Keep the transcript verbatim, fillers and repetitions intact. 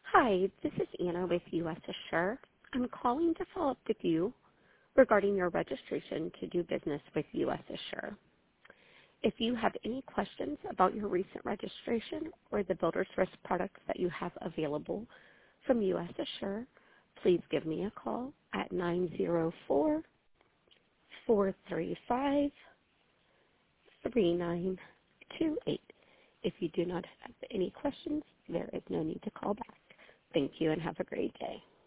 Hi, this is Anna with U S Assure. I'm calling to follow up with you regarding your registration to do business with U S Assure. If you have any questions about your recent registration or the builder's risk products that you have available from U S Assure, please give me a call at nine zero four, four three five, three nine two eight. If you do not have any questions, there is no need to call back. Thank you and have a great day.